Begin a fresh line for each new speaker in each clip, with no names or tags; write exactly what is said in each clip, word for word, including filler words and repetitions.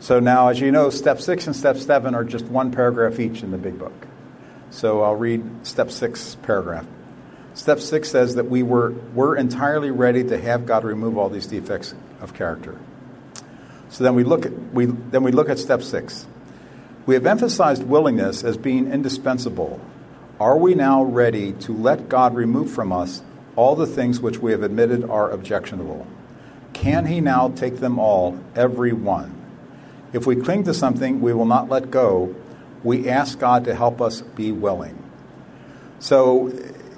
So now, as you know, step six and step seven are just one paragraph each in the big book. So I'll read step six paragraph. Step six says that we were we're entirely ready to have God remove all these defects of character. So then we look at we then we look at step six. We have emphasized willingness as being indispensable. Are we now ready to let God remove from us all the things which we have admitted are objectionable? Can he now take them all, every one? If we cling to something we will not let go, we ask God to help us be willing. So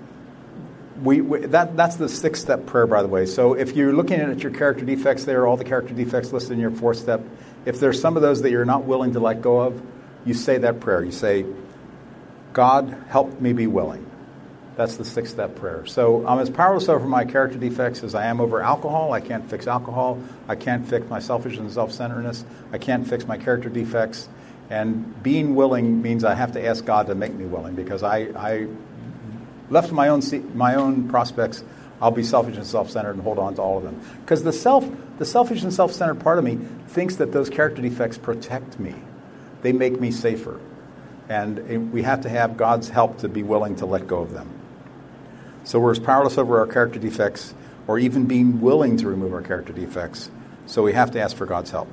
we, we that that's the sixth step prayer, by the way. So if you're looking at your character defects, there are all the character defects listed in your fourth step. If there's some of those that you're not willing to let go of, you say that prayer. You say, God, help me be willing. That's the sixth step prayer. So I'm as powerless over my character defects as I am over alcohol. I can't fix alcohol. I can't fix my selfishness and self-centeredness. I can't fix my character defects. And being willing means I have to ask God to make me willing, because I, I left to my own my own prospects, I'll be selfish and self-centered and hold on to all of them. Because the self, the selfish and self-centered part of me thinks that those character defects protect me. They make me safer. And we have to have God's help to be willing to let go of them. So we're as powerless over our character defects, or even being willing to remove our character defects. So we have to ask for God's help.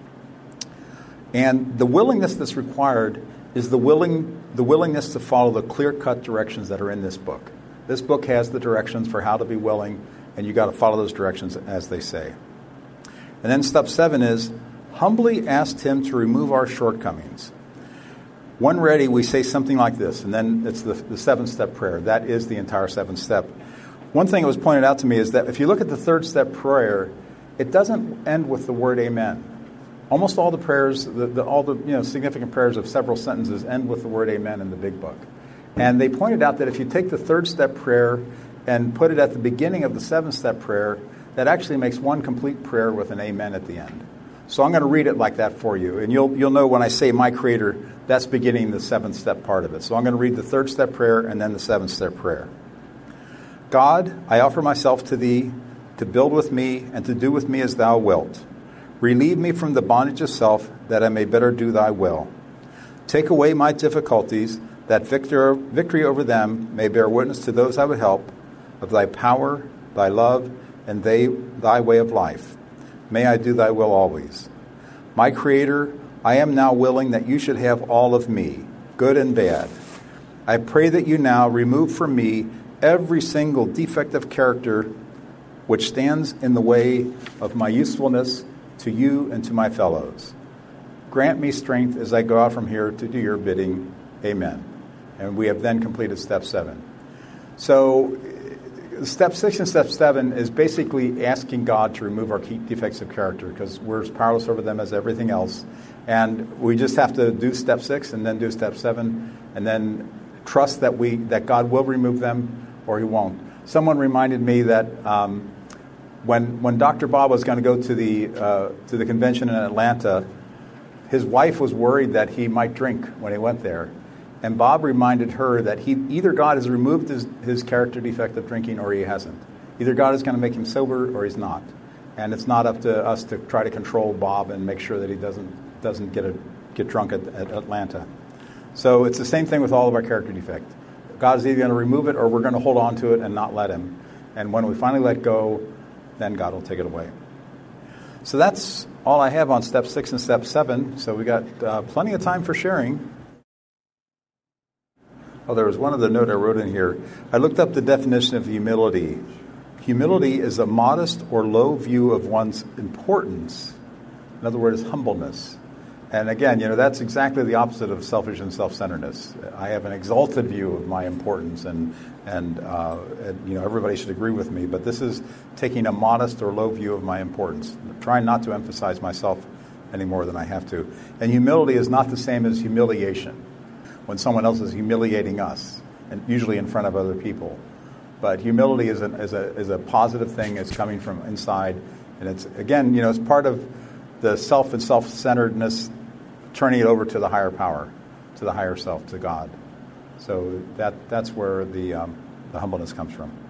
And the willingness that's required is the willing the willingness to follow the clear-cut directions that are in this book. This book has the directions for how to be willing, and you got to follow those directions as they say. And then step seven is humbly ask him to remove our shortcomings. When ready, we say something like this, and then it's the, the seven-step prayer. That is the entire seventh step. One thing that was pointed out to me is that if you look at the third step prayer, it doesn't end with the word amen. Almost all the prayers, the, the, all the you know significant prayers of several sentences end with the word amen in the big book. And they pointed out that if you take the third step prayer and put it at the beginning of the seventh step prayer, that actually makes one complete prayer with an amen at the end. So I'm going to read it like that for you. And you'll you'll know when I say my Creator, that's beginning the seventh step part of it. So I'm going to read the third step prayer and then the seventh step prayer. God, I offer myself to thee to build with me and to do with me as thou wilt. Relieve me from the bondage of self, that I may better do thy will. Take away my difficulties, that victor, victory over them may bear witness to those I would help, of thy power, thy love, and they, thy way of life. May I do thy will always. My Creator, I am now willing that you should have all of me, good and bad. I pray that you now remove from me every single defect of character which stands in the way of my usefulness to you and to my fellows. Grant me strength as I go out from here to do your bidding. Amen. And we have then completed step seven. So step six and step seven is basically asking God to remove our key defects of character, because we're as powerless over them as everything else. And we just have to do step six and then do step seven, and then trust that we that God will remove them or he won't. Someone reminded me that um, when when Doctor Bob was going to go to the uh, to the convention in Atlanta, his wife was worried that he might drink when he went there. And Bob reminded her that he either God has removed his, his character defect of drinking or he hasn't. Either God is going to make him sober or he's not. And it's not up to us to try to control Bob and make sure that he doesn't doesn't get a, get drunk at, at Atlanta. So it's the same thing with all of our character defect. God is either going to remove it or we're going to hold on to it and not let him. And when we finally let go, then God will take it away. So that's all I have on step six and step seven. So we got uh, plenty of time for sharing. Oh, there was one other note I wrote in here. I looked up the definition of humility. Humility is a modest or low view of one's importance. In other words, humbleness. And again, you know, that's exactly the opposite of selfish and self-centeredness. I have an exalted view of my importance, and and, uh, and you know, everybody should agree with me. But this is taking a modest or low view of my importance, I'm trying not to emphasize myself any more than I have to. And humility is not the same as humiliation, when someone else is humiliating us, and usually in front of other people. But humility is a, is a is a positive thing. It's coming from inside, and it's again, you know, it's part of the self and self-centeredness, turning it over to the higher power, to the higher self, to God. So that that's where the um, the humbleness comes from.